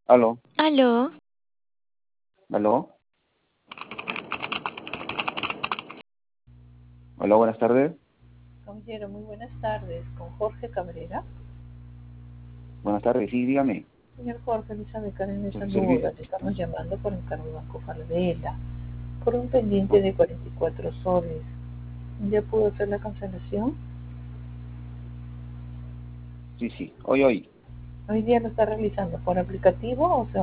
Aló, Aló, aló, aló, buenas tardes. Caballero, muy buenas tardes. Con Jorge Cabrera. Buenas tardes, sí, dígame. Señor Jorge, Elizabeth Karen le ¿Por su saluda. servicio? Le estamos llamando por encargo de Banco Falabella, por un pendiente de 44 soles. ¿Ya pudo hacer la cancelación? Sí, sí, hoy. Hoy día lo está realizando por aplicativo o se